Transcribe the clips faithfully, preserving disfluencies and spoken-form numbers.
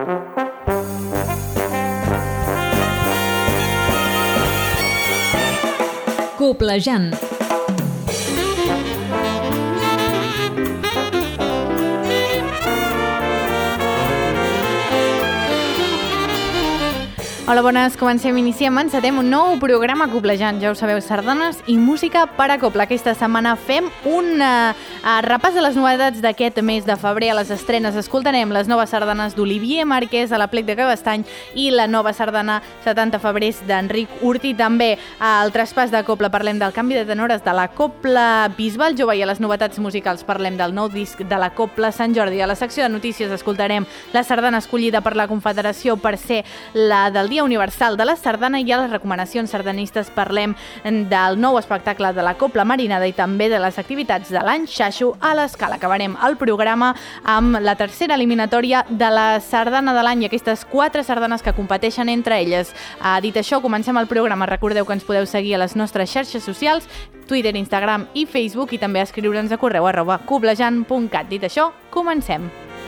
Coplejant. Hola, bones. Comencem, iniciem, encetem un nou programa Coplejant. Ja ho sabeu, sardanes i música per a Copla. Aquesta setmana fem un uh, uh, repàs de les novetats d'aquest mes de febrer. A les estrenes escoltarem les noves sardanes d'Olivier Marquès a la Plec de Cabestany i la nova sardana setanta febrers d'Enric Urti. També al traspàs de Copla parlem del canvi de tenores de la Copla Bisbal Jove i a les novetats musicals parlem del nou disc de la Copla Sant Jordi. A la secció de notícies escoltarem la sardana escollida per la Confederació per ser la del Dia Universal de la Sardana i a les recomanacions sardanistes parlem del nou espectacle de la Copla Marinada i també de les activitats de l'any Xaixo a l'Escala. Acabarem el programa amb la tercera eliminatòria de la sardana de l'any i aquestes quatre sardanes que competeixen entre elles. Uh, dit això, comencem el programa. Recordeu que ens podeu seguir a les nostres xarxes socials, Twitter, Instagram i Facebook i també escriure'ns a correu arroba coblejant punt cat. Dit això, comencem.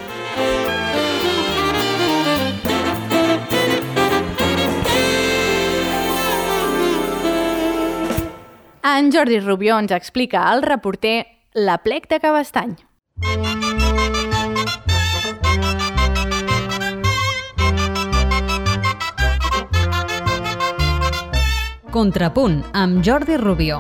En Jordi Rubió ens explica al reporter la Plec de Cabestany. Contrapunt amb Jordi Rubió.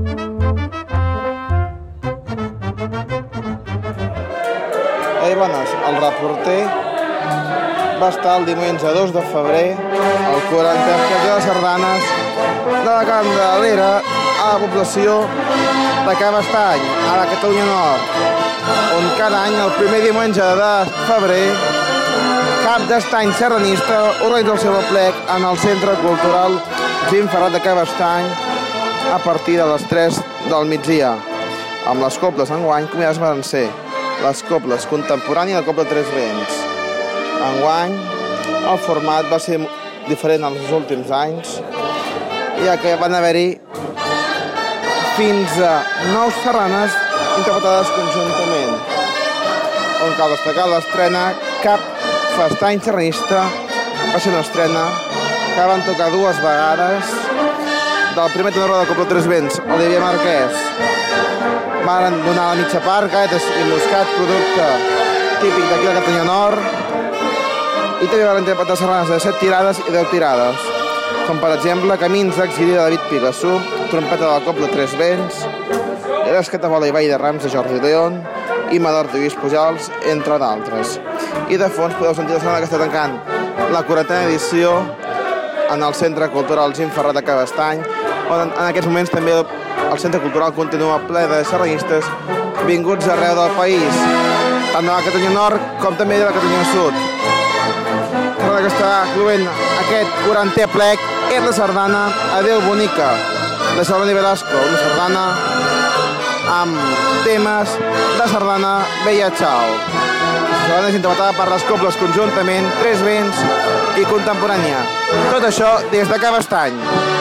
Ei, bones, el reporter va estar el diumenge dos de febrer al quarantè de les sardanes de la Candelera a la població de Cabestany, a la Catalunya Nord, on cada any, el primer diumenge de febrer, Cap d'Estany Sardanista organitza el seu aplec en el Centre Cultural Quim Ferrat de Cabestany a partir de les tres del migdia, amb les coples enguany convidades van ser les coples contemporànies i la copla Tres Vents. Enguany, el format va ser diferent als últims anys, ja que van haver-hi fins a nou sardanes interpretades conjuntament, on cal destacar l'estrena Cap Festany Sardanista. Va ser una estrena que van tocar dues vegades del primer tenor de la Copla Tres Vents, Olivier Marquès. Van donar la mitja part, galletes i moscat, producte típic d'aquí de Catalunya Nord, i també van interpretar sardanes de set tirades i deu tirades, com per exemple Camins d'Exili de David Pigassú, Trompeta de la Copla Tres Vents, Rescata Bola i Ball de Rams de Jordi León i Mador de Lluís Pujals, entre d'altres. I de fons podeu sentir la sardana que està tancant la quarantena edició en el Centre Cultural Quim Ferrat de Cabestany, on en aquests moments també el Centre Cultural continua ple de sardanistes vinguts arreu del país, tant de la Catalunya Nord com també de la Catalunya Sud. La que està cloent aquest quarantè plec és la sardana Adéu Bonica, de Saloni Velasco, una sardana amb temes de sardana Bella Ciao. La sardana és interpretada per les coples conjuntament, Tres Vents i contemporània. Tot això des de Cabestany.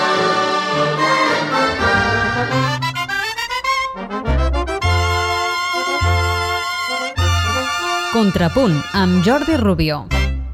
Contrapunt amb Jordi Rubió.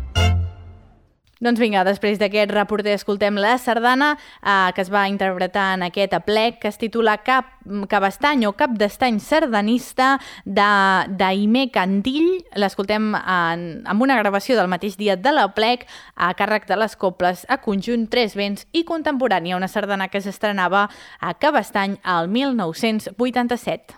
Doncs vinga, després d'aquest reporter escoltem la sardana eh, que es va interpretar en aquest aplec que es titula Cap Cabestany o Cap d'Estany Sardanista d'Aimé Candill. L'escoltem en, amb una gravació del mateix dia de l'aplec a càrrec de les coples a conjunt Tres Vents i contemporània, una sardana que s'estrenava a Cabestany al mil nou-cents vuitanta-set.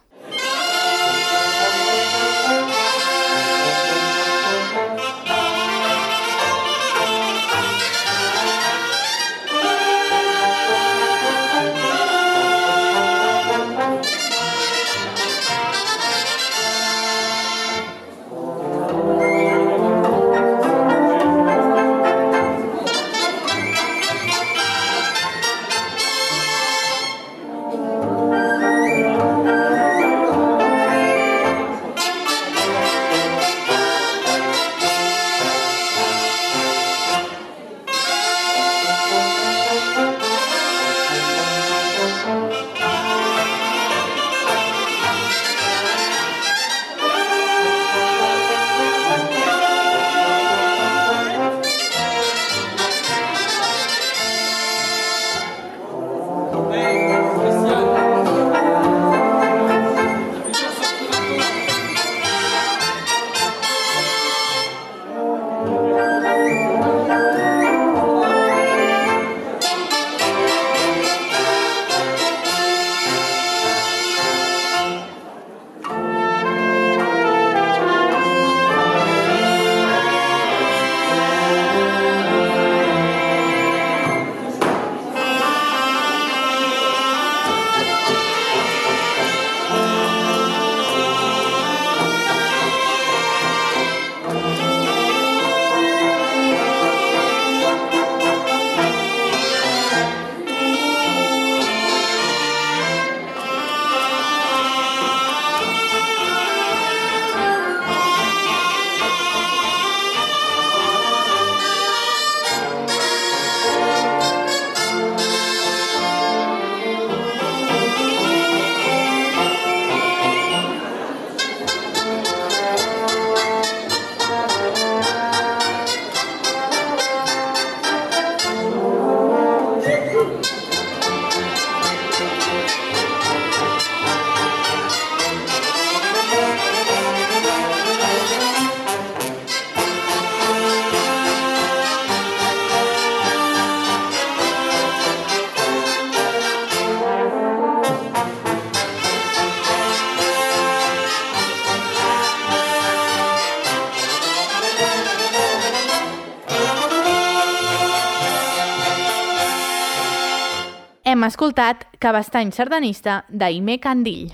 hem escoltat Cabestany sardanista d'Aimé Candill.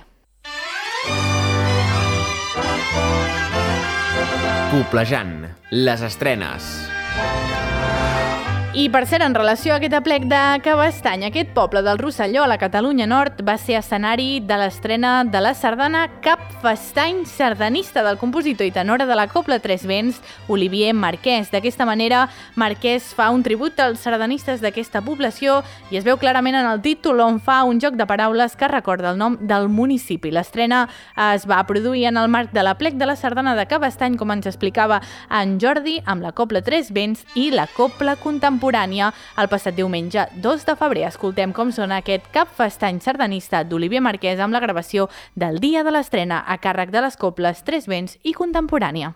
Coplejant, les estrenes. I per cert, en relació a aquest aplec de Cabestany, aquest poble del Rosselló a la Catalunya Nord va ser escenari de l'estrena de la sardana Cap Festany sardanista del compositor i tenora de la Cobla Tres Vents, Olivier Marquès. D'aquesta manera, Marquès fa un tribut als sardanistes d'aquesta població i es veu clarament en el títol, on fa un joc de paraules que recorda el nom del municipi. L'estrena es va produir en el marc de l'aplec de la sardana de Cabestany, com ens explicava en Jordi, amb la Cobla Tres Vents i la Cobla Contemporània el passat diumenge dos de febrer. Escoltem com sona aquest Cap Festany sardanista d'Olivier Marquès amb la gravació del dia de l'estrena a càrrec de les Cobles Tres Vents i Contemporània.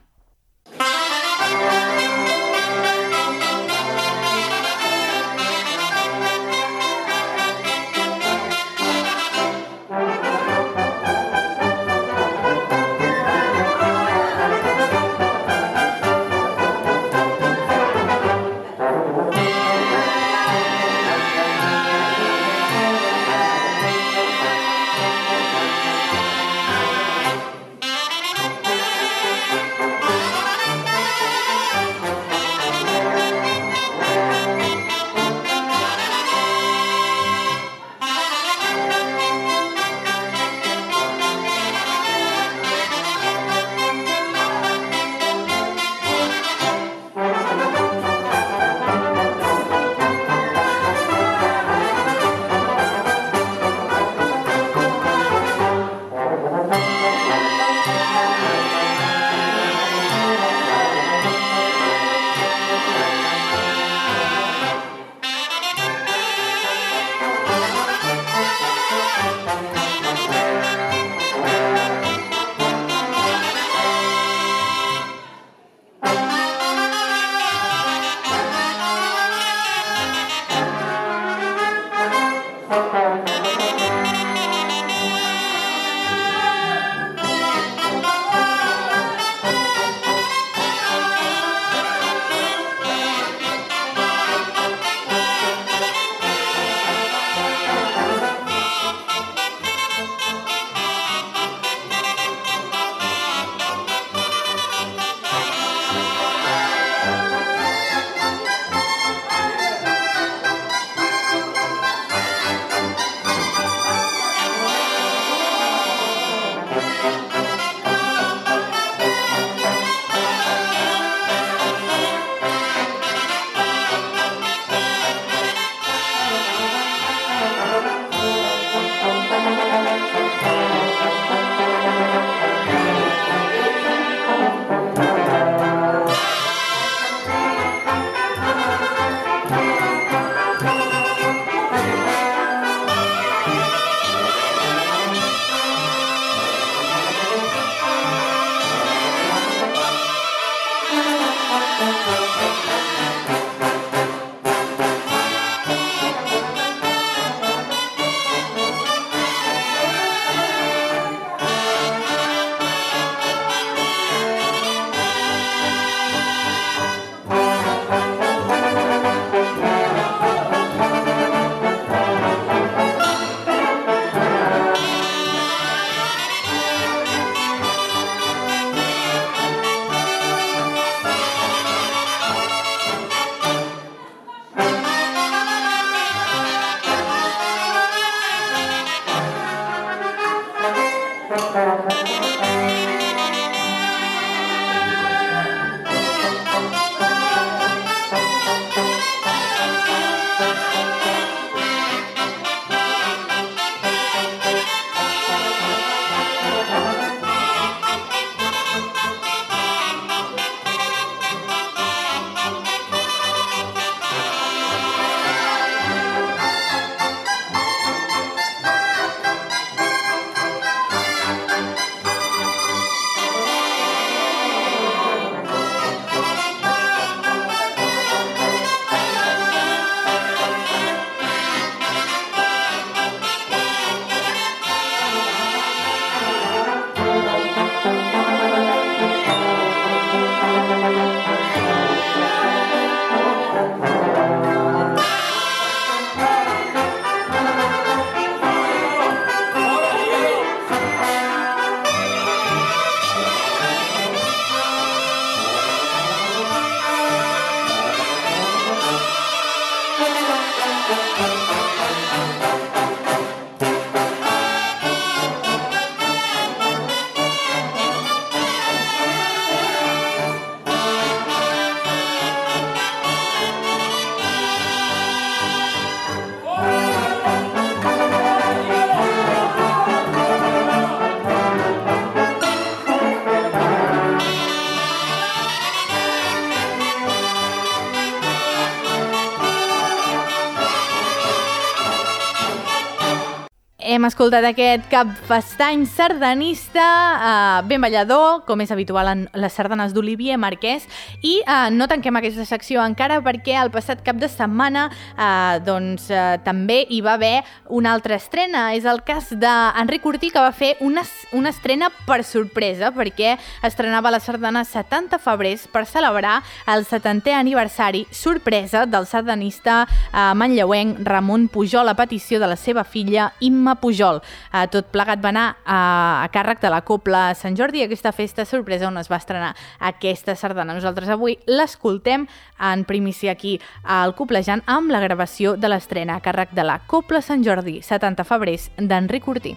Hem escoltat aquest cap festany sardanista, eh, ben ballador, com és habitual en les sardanes d'Olivier Marquès, i eh, no tanquem aquesta secció encara perquè el passat cap de setmana eh, doncs, eh, també hi va haver una altra estrena. És el cas d'Enric Ortí, que va fer una, una estrena per sorpresa, perquè estrenava la sardana setanta febrers per celebrar el setantè aniversari sorpresa del sardanista eh, manlleuenc Ramon Pujol, a petició de la seva filla Imma Pujol. Uh, tot plegat va anar uh, a càrrec de la Cobla Sant Jordi, aquesta festa sorpresa on es va estrenar aquesta sardana. Nosaltres avui l'escoltem en primícia aquí al Coblejant amb la gravació de l'estrena a càrrec de la Cobla Sant Jordi, setanta febrers, d'Enric Ortí.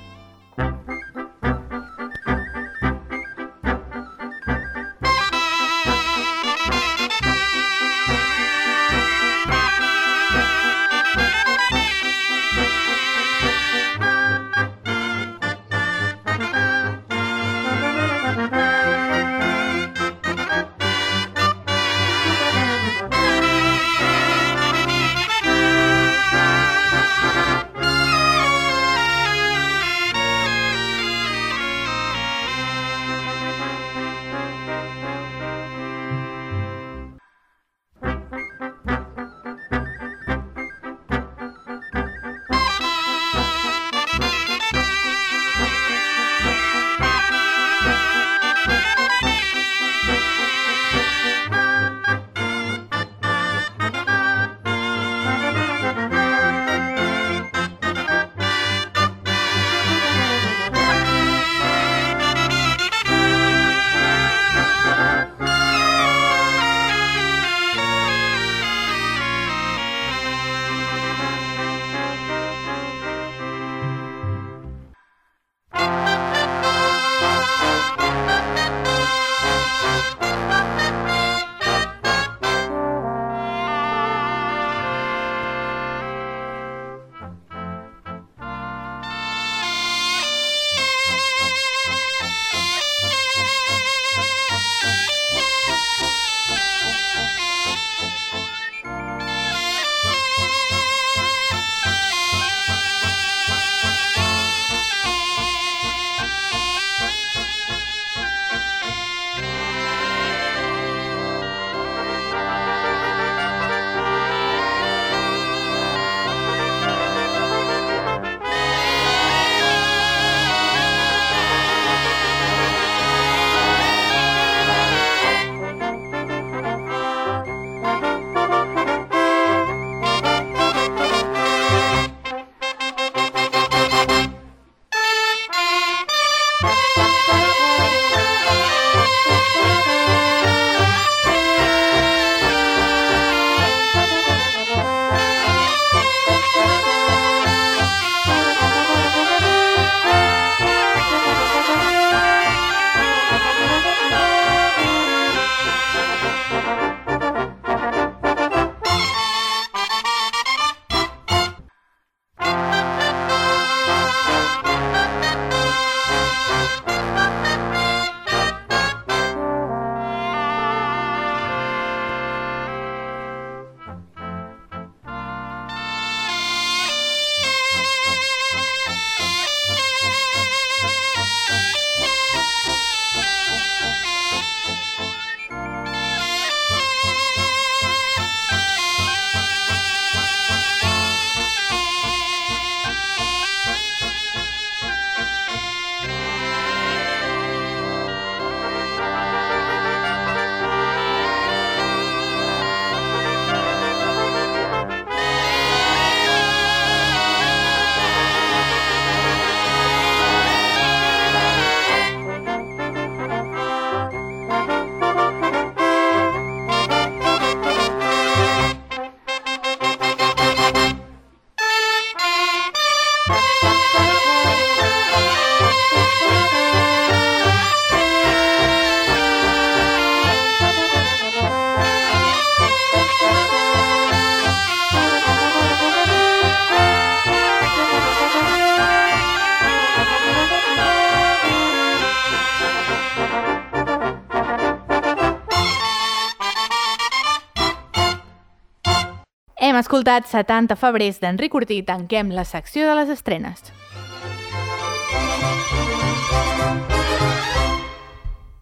Hem escoltat setanta febrers d'Enric Ortí, tanquem la secció de les estrenes.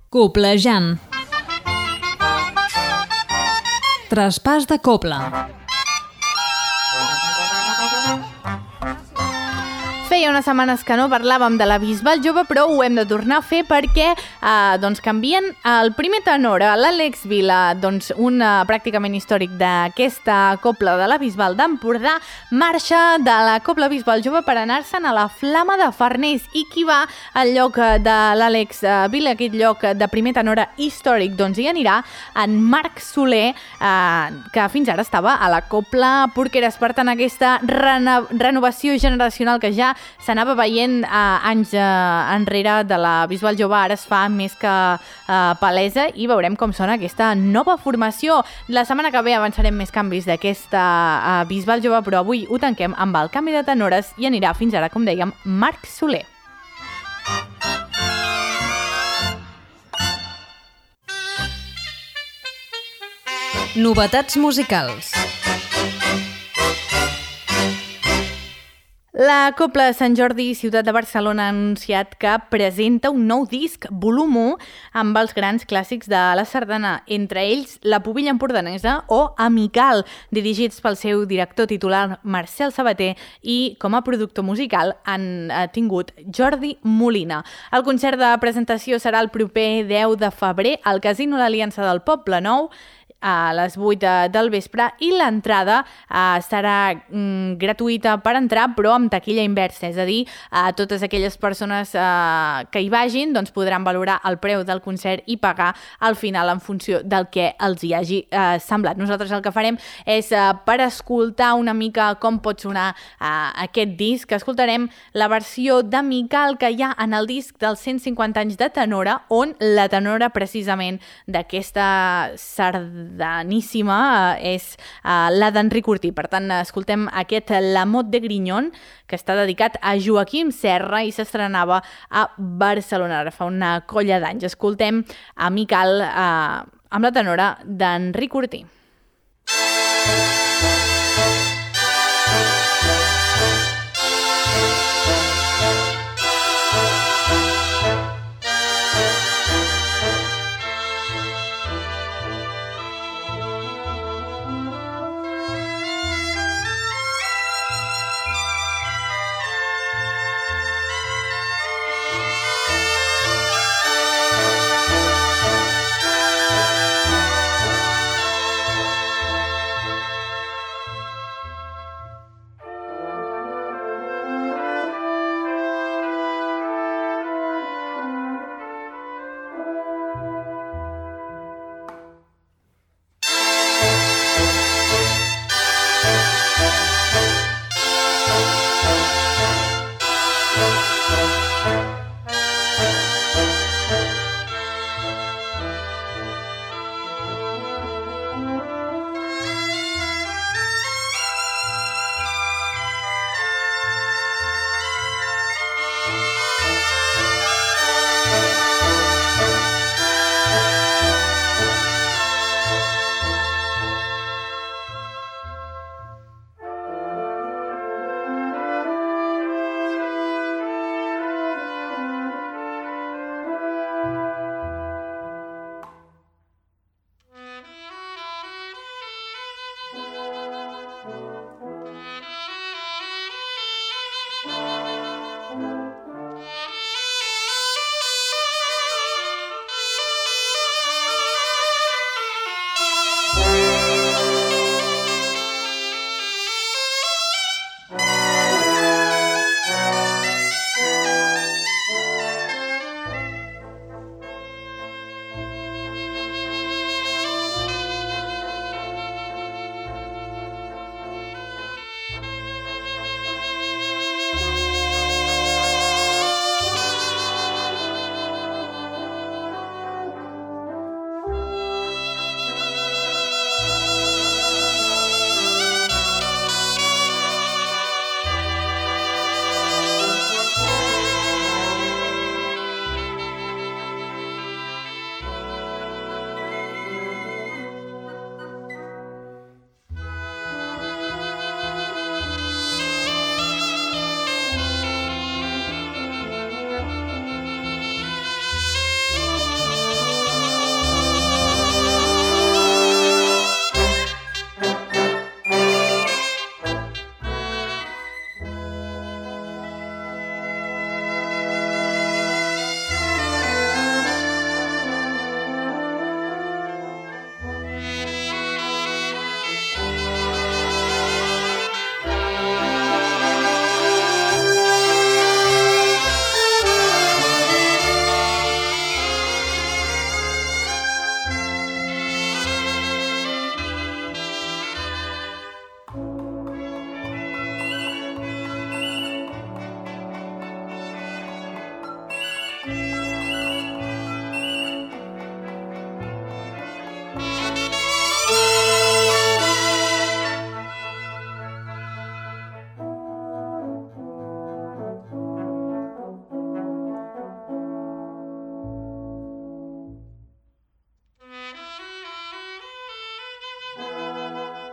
Coplejant. Traspàs de copla. Feia unes setmanes que no parlàvem de la Bisbal Jove, però ho hem de tornar a fer perquè eh, doncs canvien el primer tenor, l'Àlex Vila, doncs un eh, pràcticament històric d'aquesta copla de la Bisbal d'Empordà, marxa de la copla Bisbal Jove per anar-se'n a la Flama de Farners. I qui va al lloc de l'Àlex Vila, aquest lloc de primer tenor històric? Doncs hi anirà en Marc Soler, eh, que fins ara estava a la copla Porqueres. Per tant, aquesta reno renovació generacional que ja s'anava veient eh, anys eh, enrere de la Bisbal Jove ara es fa més que eh, palesa i veurem com sona aquesta nova formació. La setmana que ve avançarem més canvis d'aquesta eh, Bisbal Jove, però avui ho tanquem amb el canvi de tenores i anirà fins ara, com dèiem, Marc Soler. Novetats musicals. La Copla de Sant Jordi, ciutat de Barcelona, ha anunciat que presenta un nou disc, volum u, amb els grans clàssics de la sardana, entre ells La Pubilla Empordanesa o Amical, dirigits pel seu director titular Marcel Sabater i com a productor musical han tingut Jordi Molina. El concert de presentació serà el proper deu de febrer al Casino l'Aliança del Poble Nou, a les vuit del vespre, i l'entrada eh, serà mm, gratuïta per entrar, però amb taquilla inversa, és a dir, eh, totes aquelles persones eh, que hi vagin doncs podran valorar el preu del concert i pagar al final en funció del que els hi hagi eh, semblat. Nosaltres el que farem és, eh, per escoltar una mica com pot sonar eh, aquest disc, escoltarem la versió d'Amical que hi ha en el disc dels cent cinquanta anys de tenora, on la tenora precisament d'aquesta sardaníssima eh, és eh, la d'Enric Ortí. Per tant, escoltem aquest La Mot de Grignon, que està dedicat a Joaquim Serra i s'estrenava a Barcelona ara fa una colla d'anys. Escoltem Amical eh, amb la tenora d'Enric Ortí.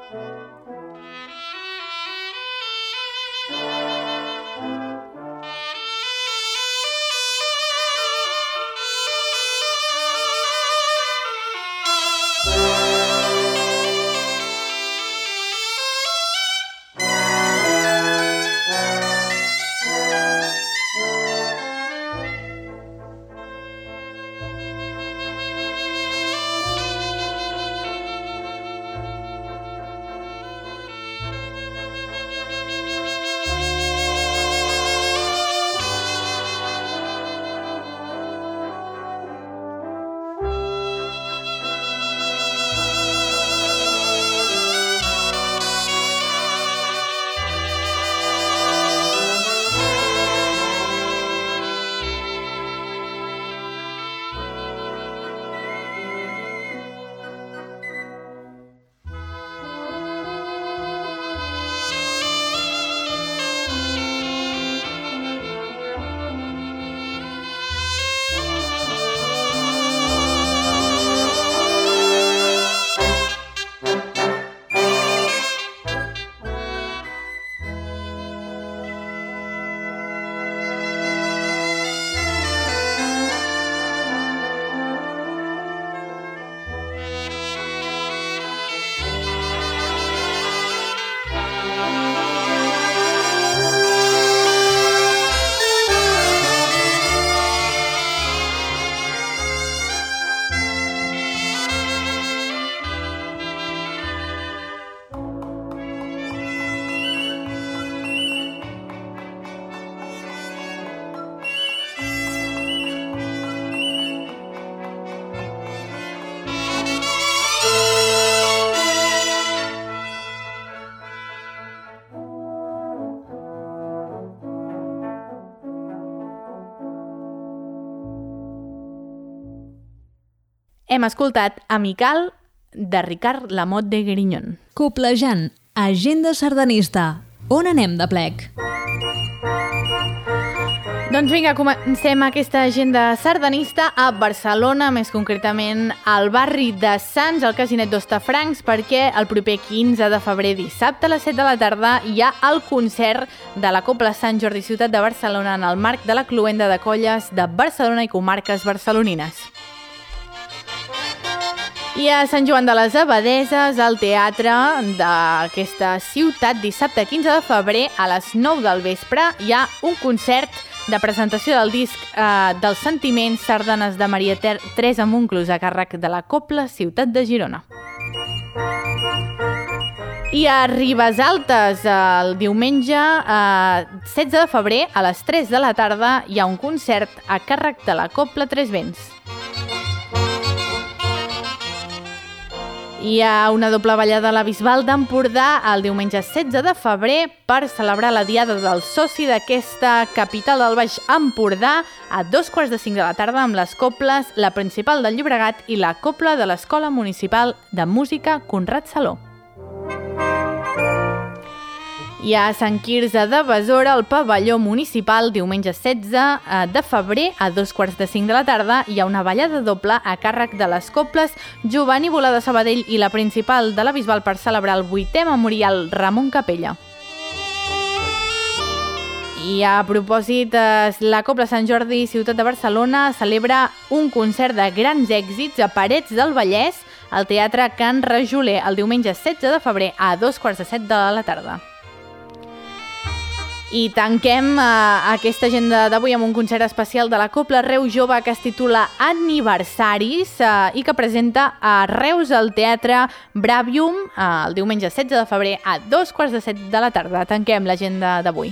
Hem escoltat Amical, de Ricard Lamotte de Grignon. Coplejant, agenda sardanista. On anem de plec? Doncs vinga, comencem aquesta agenda sardanista a Barcelona, més concretament al barri de Sants, al Casinet d'Hostafrancs, perquè el proper quinze de febrer, dissabte a les set de la tarda, hi ha el concert de la Cobla Sant Jordi Ciutat de Barcelona en el marc de la Cloenda de Colles de Barcelona i comarques barcelonines. I a Sant Joan de les Abadeses, al teatre d'aquesta ciutat, dissabte quinze de febrer, a les nou del vespre, hi ha un concert de presentació del disc eh, dels sentiments sardanes de Maria Ter Teresa Monclús a càrrec de la Cobla Ciutat de Girona. I a Ribes Altes, el diumenge eh, setze de febrer, a les tres de la tarda, hi ha un concert a càrrec de la Cobla Tres Vents. Hi ha una doble ballada a la Bisbal d'Empordà el diumenge setze de febrer per celebrar la diada del soci d'aquesta capital del Baix Empordà a dos quarts de cinc de la tarda amb les coples La Principal del Llobregat i la Cobla de l'Escola Municipal de Música Conrad Saló. I a Sant Quirze de Besora, el pavelló municipal, diumenge setze de febrer, a dos quarts de cinc de la tarda, hi ha una ballada doble a càrrec de les coples Jovanívola de Sabadell i la Principal de la Bisbal per celebrar el vuitè memorial Ramon Capella. I a propòsit, la Cobla Sant Jordi Ciutat de Barcelona celebra un concert de grans èxits a Parets del Vallès al Teatre Can Rajoler el diumenge setze de febrer a dos quarts de set de la tarda. I tanquem eh, aquesta agenda d'avui amb un concert especial de la Cobla Reus Jove que es titula Aniversaris eh, i que presenta a Reus al Teatre Bravium eh, el diumenge setze de febrer a dos quarts de set de la tarda. Tanquem l'agenda d'avui.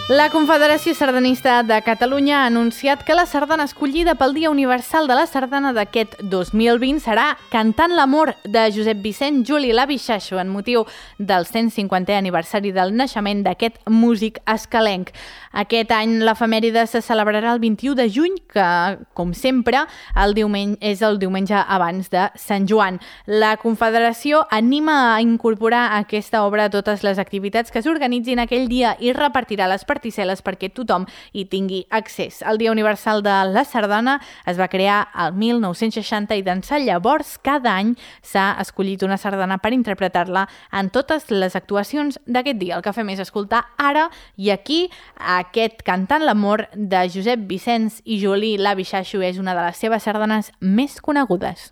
La Confederació Sardanista de Catalunya ha anunciat que la sardana escollida pel Dia Universal de la Sardana d'aquest dos mil vint serà Cantant l'amor de Josep Vicent Juli Labixaixo en motiu del cent cinquantè aniversari del naixement d'aquest músic escalenc. Aquest any l'efemèride se celebrarà el vint-i-u de juny, que, com sempre, el diumenge, és el diumenge abans de Sant Joan. La Confederació anima a incorporar a aquesta obra a totes les activitats que s'organitzin aquell dia i repartirà les particel·les perquè tothom hi tingui accés. El Dia Universal de la Sardana es va crear el mil nou-cents seixanta i d'ençà llavors cada any s'ha escollit una sardana per interpretar-la en totes les actuacions d'aquest dia. El que fem és escoltar ara i aquí aquest Cantant l'amor de Josep Vicenç i Juli Labixaixo és una de les seves sardanes més conegudes.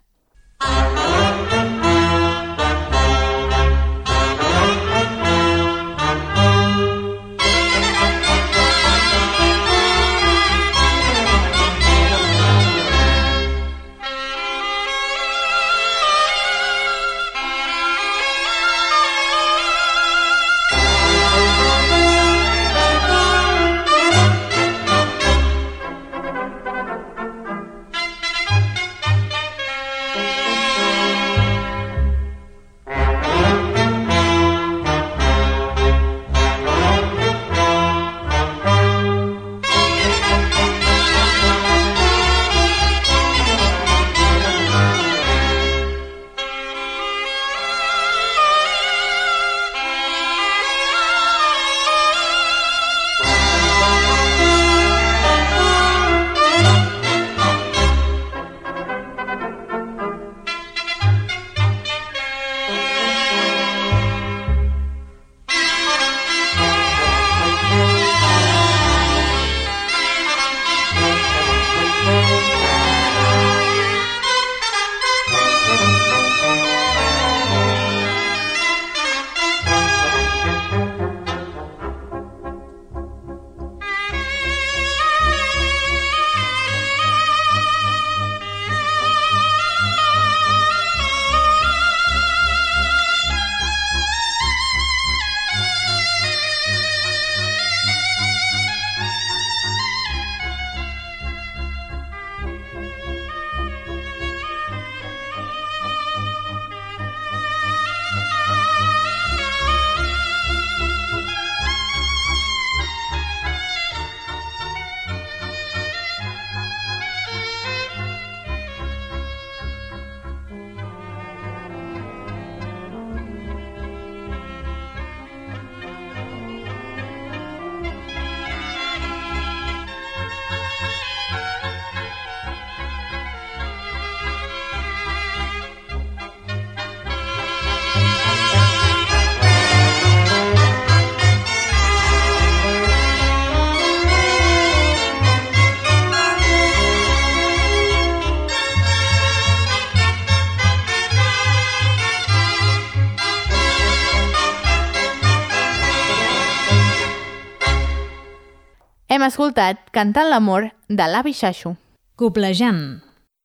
Hem escoltat Cantant l'amor de Labixaixo. Coplejant.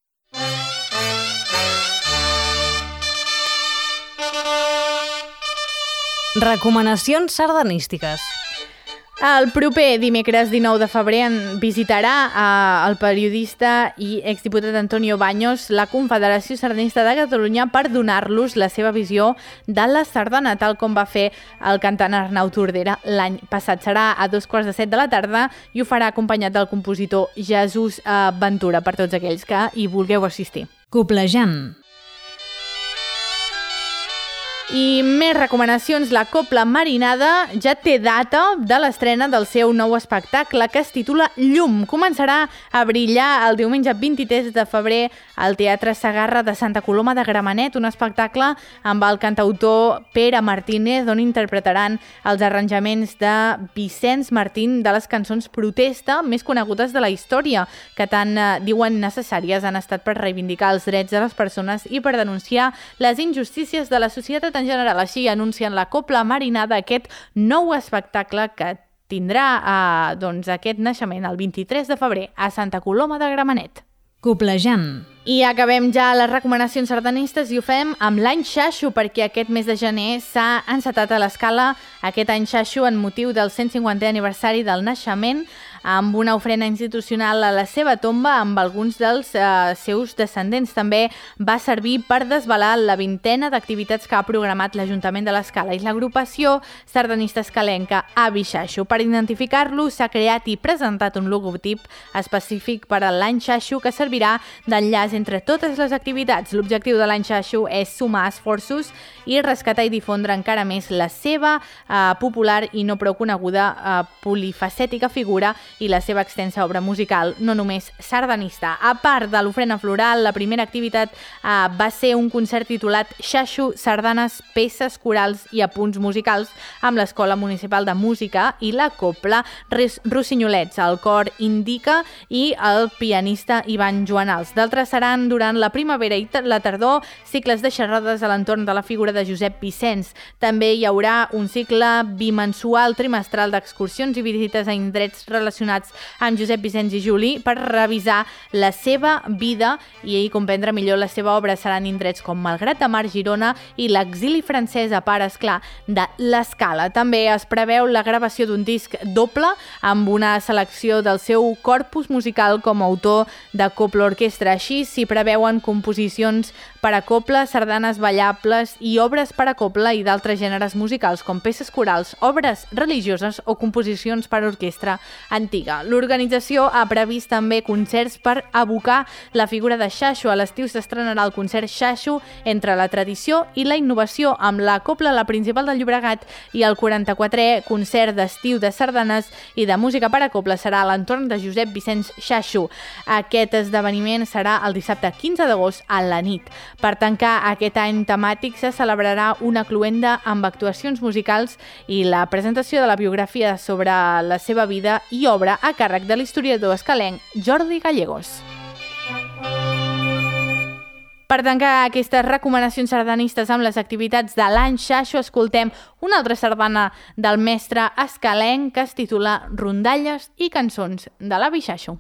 Recomanacions sardanístiques. El proper dimecres dinou de febrer en visitarà eh, el periodista i exdiputat Antonio Baños la Confederació Sardanista de Catalunya per donar-los la seva visió de la sardana, tal com va fer el cantant Arnau Tordera l'any passat. Serà a dos quarts de set de la tarda i ho farà acompanyat del compositor Jesús eh, Ventura, per tots aquells que hi vulgueu assistir. Coplejant. I més recomanacions. La Cobla Marinada ja té data de l'estrena del seu nou espectacle que es titula Llum. Començarà a brillar el diumenge vint-i-tres de febrer al Teatre Segarra de Santa Coloma de Gramenet, un espectacle amb el cantautor Pere Martínez, on interpretaran els arranjaments de Vicenç Martín de les cançons protesta més conegudes de la història, que tant eh, diuen necessàries han estat per reivindicar els drets de les persones i per denunciar les injustícies de la societat en general. Així anuncien la Cobla Marinada aquest nou espectacle que tindrà eh, doncs, aquest naixement el vint-i-tres de febrer a Santa Coloma de Gramenet. Coplejant. I acabem ja les recomanacions sardanistes i ho fem amb l'any Xaixo, perquè aquest mes de gener s'ha encetat a l'Escala aquest any Xaixo en motiu del cent cinquantè aniversari del naixement, amb una ofrena institucional a la seva tomba amb alguns dels eh, seus descendents. També va servir per desvelar la vintena d'activitats que ha programat l'Ajuntament de l'Escala i l'agrupació sardanista escalenca Avi Xaixo. Per identificar-lo s'ha creat i presentat un logotip específic per a l'any Xaixo que servirà d'enllaç entre totes les activitats. L'objectiu de l'any Xaixo és sumar esforços i rescatar i difondre encara més la seva eh, popular i no prou coneguda eh, polifacètica figura i la seva extensa obra musical, no només sardanista. A part de l'ofrena floral, la primera activitat eh, va ser un concert titulat Xaixo, sardanes, peces corals i apunts musicals amb l'Escola Municipal de Música i la Copla Rossinyolets, el cor Indica i el pianista Ivan Joanals. D'altres seran durant la primavera i la tardor cicles de xerrades a l'entorn de la figura de Josep Vicenç. També hi haurà un cicle bimensual trimestral d'excursions i visites a indrets relacionats amb Josep Vicenç i Juli per revisar la seva vida i comprendre millor la seva obra. Seran indrets com Malgrat de Mar, Girona i l'exili francès a part, esclar, de l'Escala. També es preveu la gravació d'un disc doble amb una selecció del seu corpus musical com a autor de copla orquestra. Així s'hi preveuen composicions per a copla, sardanes ballables i obres per a copla i d'altres gèneres musicals com peces corals, obres religioses o composicions per a orquestra antiga. L'organització ha previst també concerts per evocar la figura de Xaixo. A l'estiu s'estrenarà el concert Xaixo entre la tradició i la innovació amb la Copla La Principal del Llobregat i el quaranta-quatrè concert d'estiu de sardanes i de música per a copla serà a l'entorn de Josep Vicenç Xaixo. Aquest esdeveniment serà el dissabte quinze d'agost a la nit. Per tancar aquest any temàtic se celebrarà una cloenda amb actuacions musicals i la presentació de la biografia sobre la seva vida i obra a càrrec de l'historiador escalenc Jordi Gallegos. Per tancar aquestes recomanacions sardanistes amb les activitats de l'any Xaixo, escoltem una altra sardana del mestre escalenc que es titula Rondalles i cançons de l'Avi Xaixo.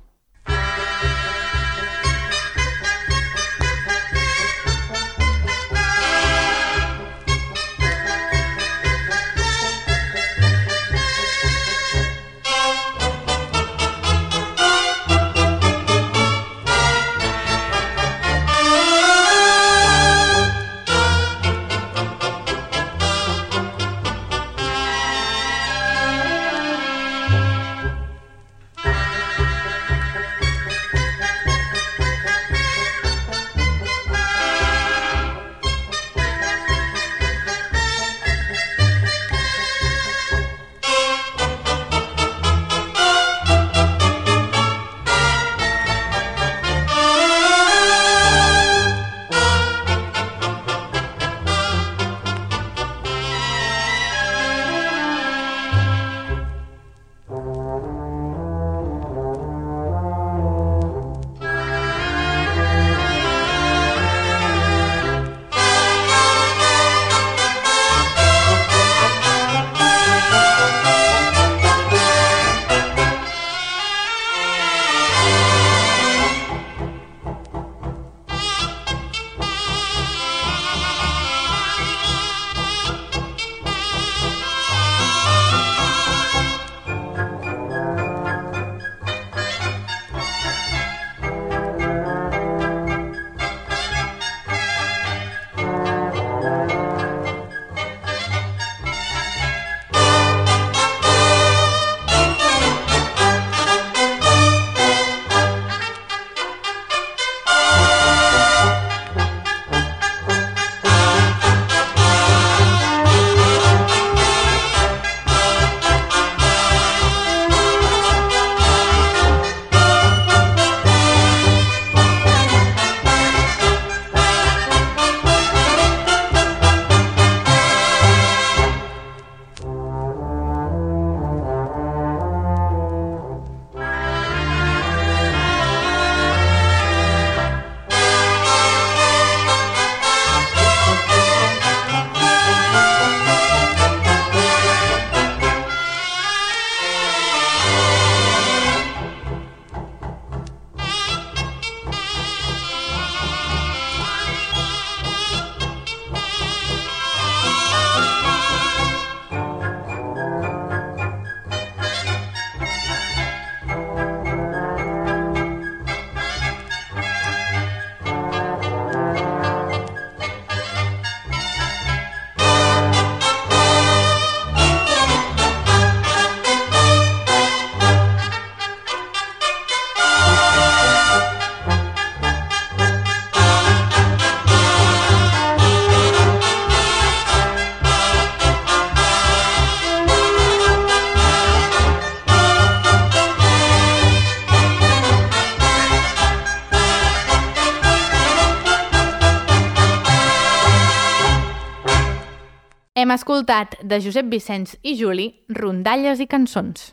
Hem escoltat de Josep Vicenç i Juli Rondalles i cançons.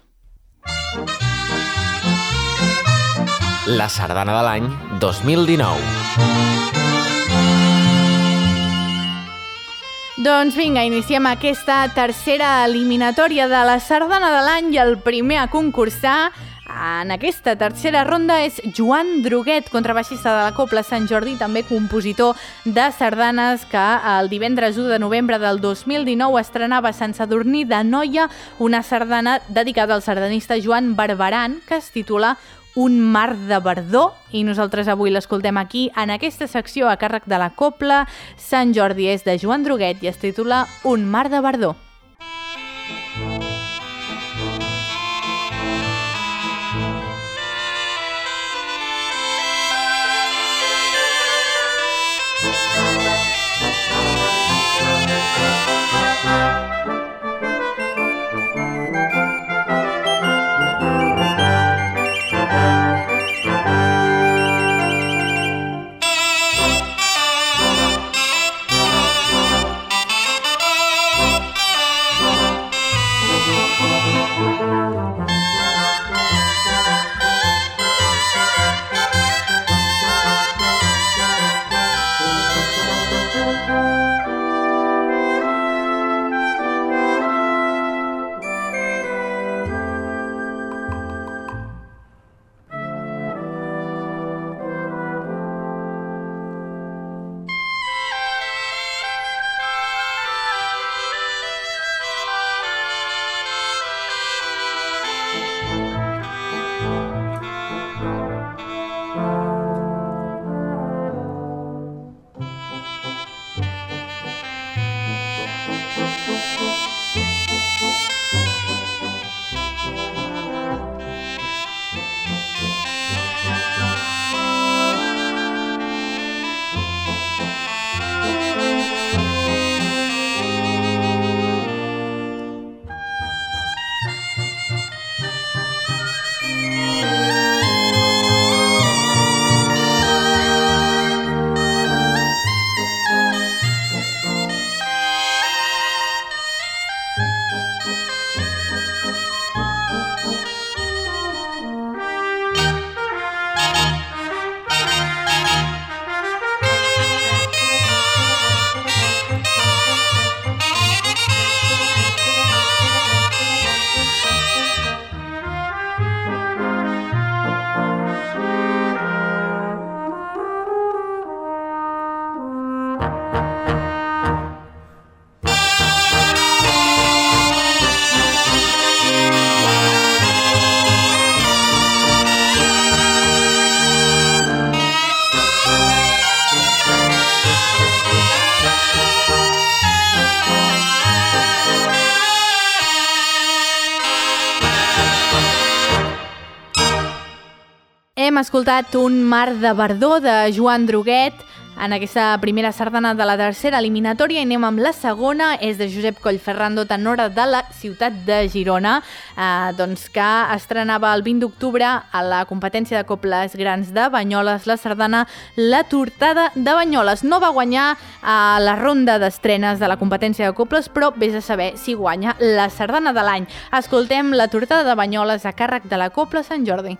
La sardana de l'any dos mil dinou. Doncs vinga, iniciem aquesta tercera eliminatòria de la sardana de l'any i el primer a concursar en aquesta tercera ronda és Joan Druguet, contrabaixista de la Cobla Sant Jordi, també compositor de sardanes, que el divendres u de novembre del dos mil dinou estrenava Sant Sadurní d'Anoia, una sardana dedicada al sardanista Joan Barberan, que es titula Un mar de verdor, i nosaltres avui l'escoltem aquí en aquesta secció a càrrec de la Cobla Sant Jordi. És de Joan Druguet i es titula Un mar de verdor. Hem escoltat Un mar de verdor de Joan Druguet en aquesta primera sardana de la tercera eliminatòria, i anem amb la segona. És de Josep Collferrando, tenora de la ciutat de Girona, eh, doncs que estrenava el vint d'octubre a la competència de cobles grans de Banyoles la sardana La Tortada de Banyoles. No va guanyar a la ronda d'estrenes de la competència de cobles, però vés a saber si guanya la sardana de l'any. Escoltem La Tortada de Banyoles a càrrec de la Cobla Sant Jordi.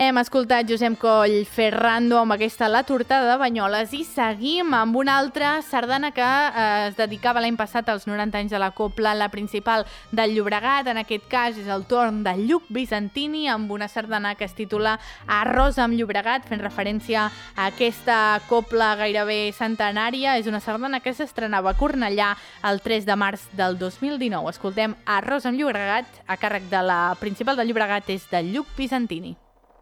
Hem escoltat Josep Coll Ferrando amb aquesta La Tortada de Banyoles i seguim amb una altra sardana que eh, es dedicava l'any passat als noranta anys de la Copla, la principal del Llobregat. En aquest cas és el torn de Lluc Bizantini amb una sardana que es titula Arròs amb Llobregat, fent referència a aquesta copla gairebé centenària. És una sardana que s'estrenava a Cornellà el tres de març del dos mil dinou. Escoltem Arròs amb Llobregat, a càrrec de la principal del Llobregat és de Lluc Bizantini.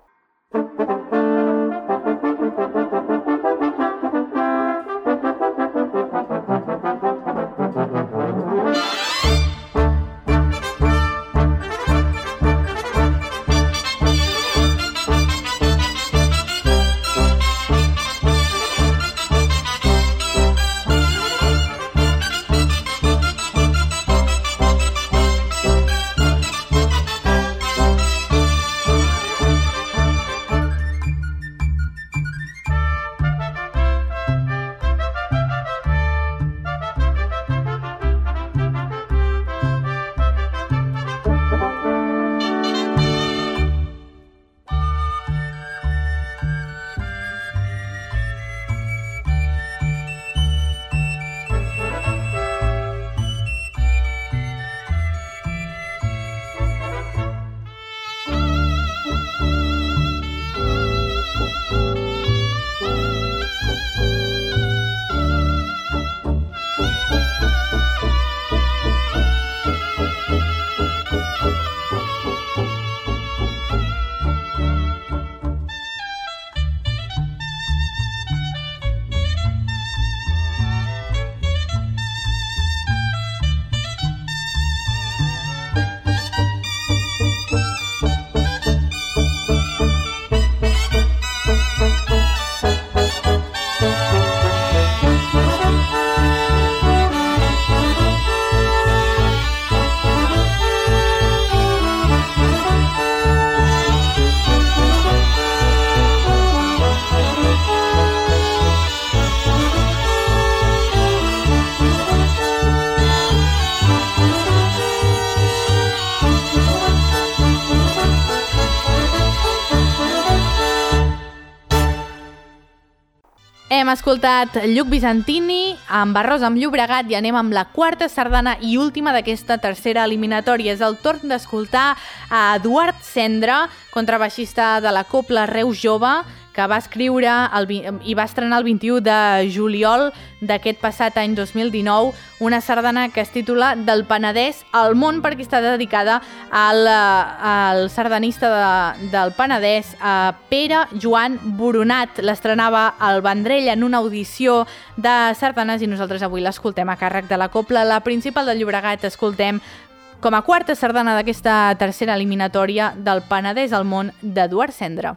Hem escoltat Lluc Bizantini amb Arròs amb Llobregat i anem amb la quarta sardana i última d'aquesta tercera eliminatòria. És el torn d'escoltar a Eduard Cendra, contrabaixista de la Copla Reus Jove, que va escriure el, i va estrenar el vint-i-u de juliol d'aquest passat any dos mil dinou una sardana que es titula Del Penedès al món, perquè està dedicada al, al sardanista de, del Penedès, a Pere Joan Boronat. L'estrenava al Vendrell en una audició de sardanes i nosaltres avui l'escoltem a càrrec de la Copla, la principal del Llobregat. Escoltem com a quarta sardana d'aquesta tercera eliminatòria Del Penedès al món d'Eduard Cendra.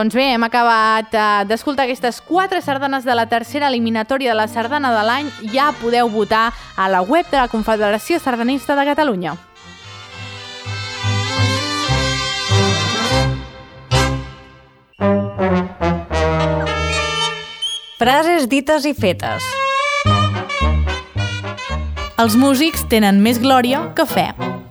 Doncs bé, hem acabat uh, d'escoltar aquestes quatre sardanes de la tercera eliminatòria de la sardana de l'any. Ja podeu votar a la web de la Confederació Sardanista de Catalunya. Frases dites i fetes. Els músics tenen més glòria que fe.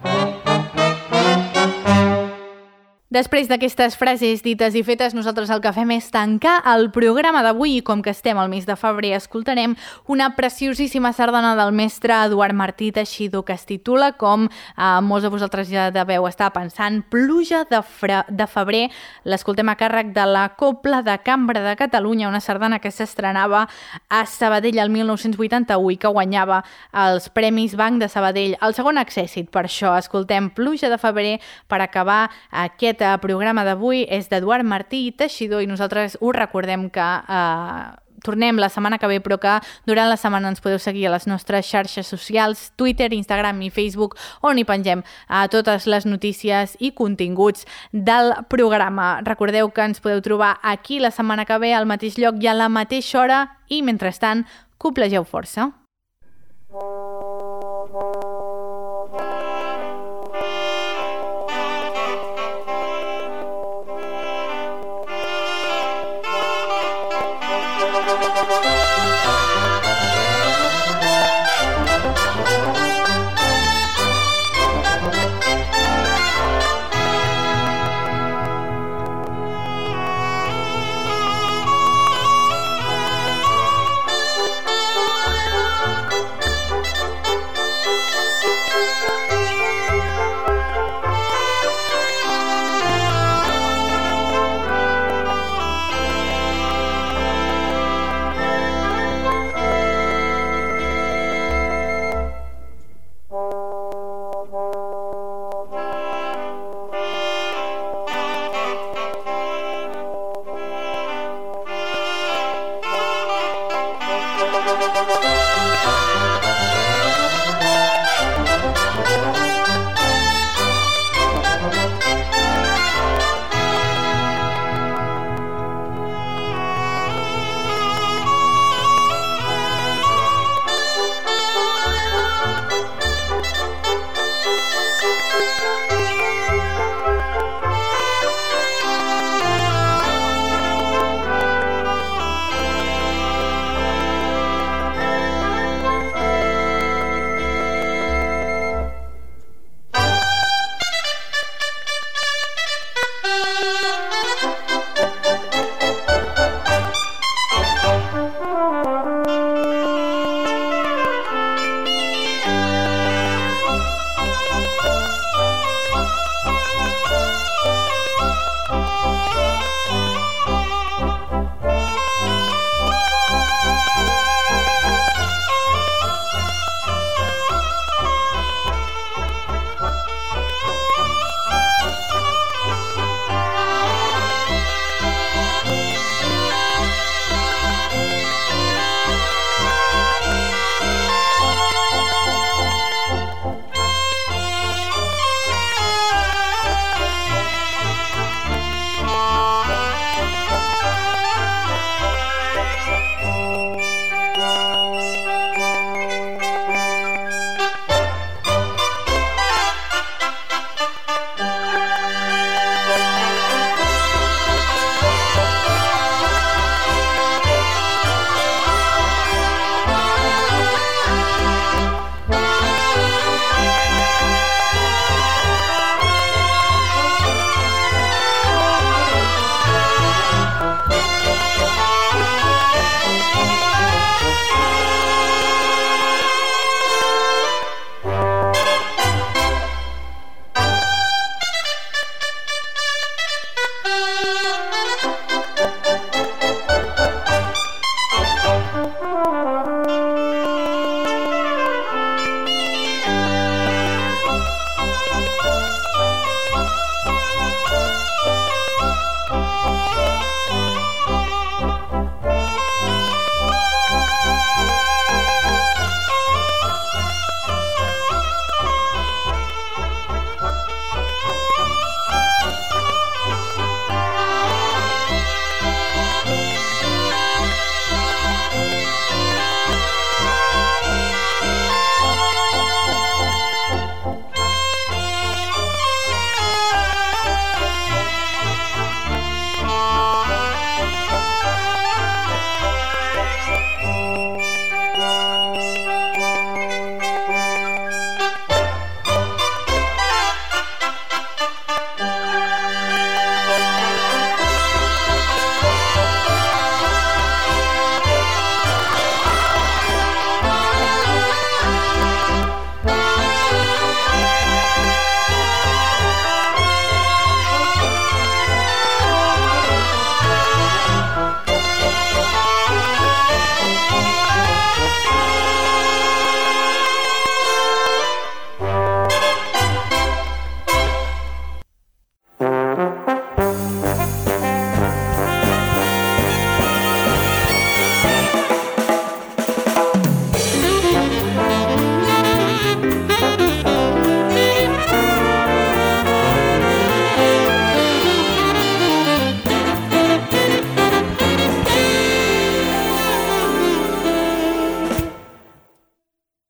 Després d'aquestes frases dites i fetes, nosaltres el que fem és tancar el programa d'avui i com que estem al mes de febrer escoltarem una preciosíssima sardana del mestre Eduard Martí Teixidor que es titula, com eh, molts de vosaltres ja deveu estar pensant, Pluja de, Fra de febrer. L'escoltem a càrrec de la Cobla de Cambra de Catalunya, una sardana que s'estrenava a Sabadell el mil nou-cents vuitanta-u i que guanyava els Premis Banc de Sabadell, el segon accèssit. Per això escoltem Pluja de febrer per acabar aquest El programa d'avui. És d'Eduard Martí Teixidor i nosaltres us recordem que eh, tornem la setmana que ve, però que durant la setmana ens podeu seguir a les nostres xarxes socials, Twitter, Instagram i Facebook, on hi pengem a totes les notícies i continguts del programa. Recordeu que ens podeu trobar aquí la setmana que ve al mateix lloc i a la mateixa hora i, mentrestant, coplegeu força.